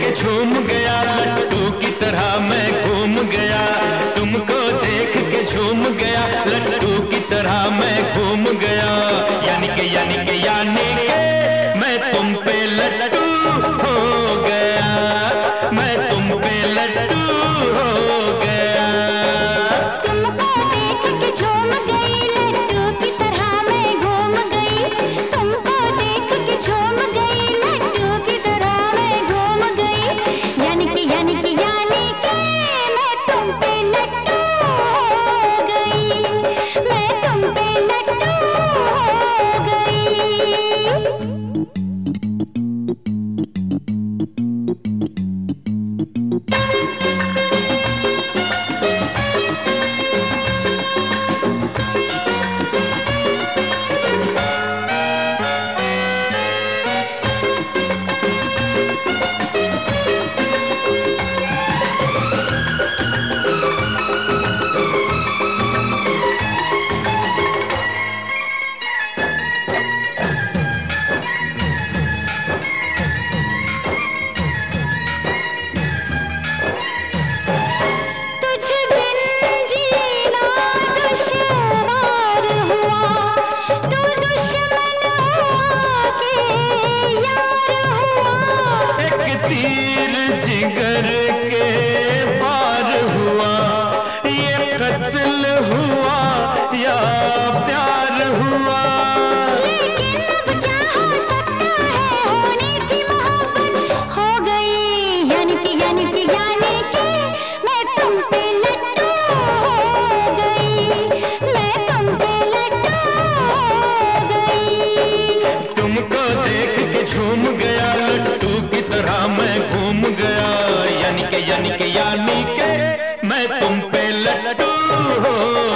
के झूम गया, लट्टू की तरह मैं घूम गया। तुमको देख के झूम गया, लट्टू की तरह मैं घूम गया। यानी के मैं तुम पे लट्टू हो गया, मैं तुम पे लट्टू हो गया। तुमको देख के झूम गई, लट्टू की तरह मैं घूम गई। तुमको देख के झूम गई, लट्टू की तरह मैं घूम गई। यानी कि मैं तुम पे लट्टू हो गई, मैं तुम पे लट्टू हो गई। तीर जिगर के पार हुआ, ये कत्ल हुआ या प्यार हुआ। लेकिन अब क्या हो सकता है, होने की मोहब्बत हो गई। यानी कि मैं तुम पे लट्टू हो गई, मैं तुम पे लट्टू हो गई। तुमको देख के झूम गया, लट्टू की तरह मैं घूम गया। यानी के मैं तुम पे लट्टू हो